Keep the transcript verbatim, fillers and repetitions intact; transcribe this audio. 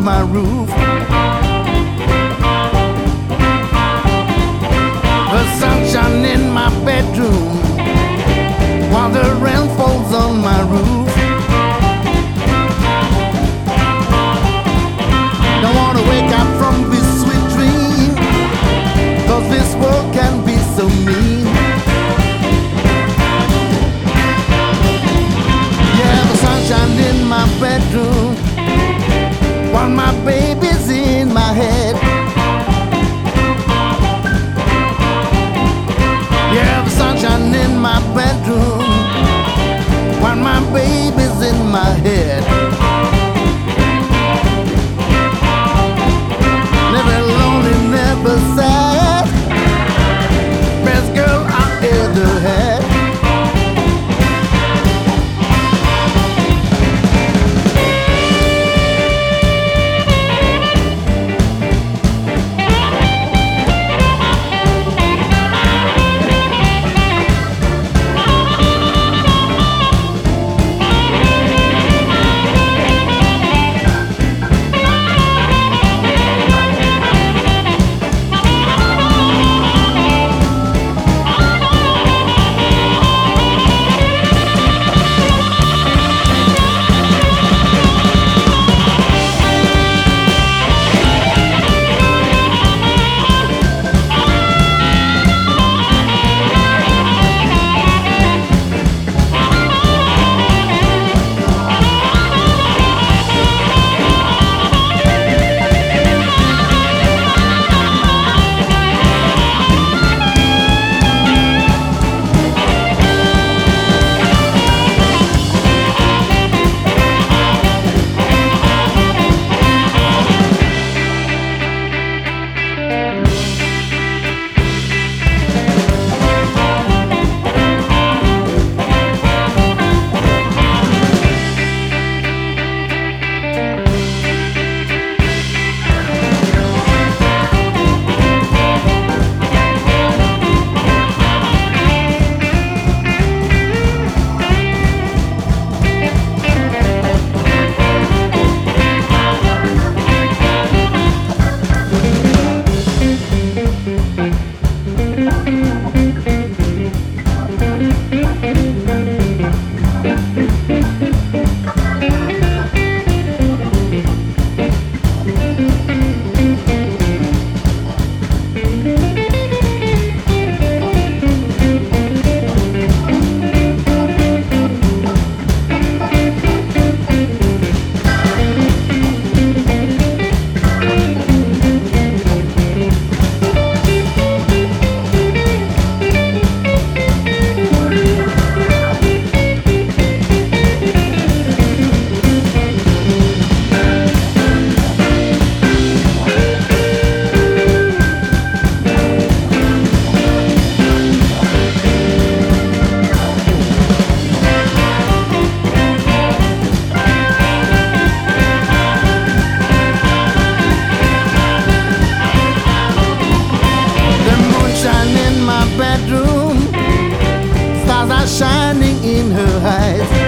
my roof. The sunshine in my bedroom while the rain falls on my roof. Don't wanna wake up from this sweet dream, 'cause this world can be so mean. Yeah, the sunshine in my bedroom while my baby's in my head. Yeah, the sunshine in my bedroom while my baby's in my head. Never lonely, never sad, best girl I ever had. Bedroom, stars are shining in her eyes.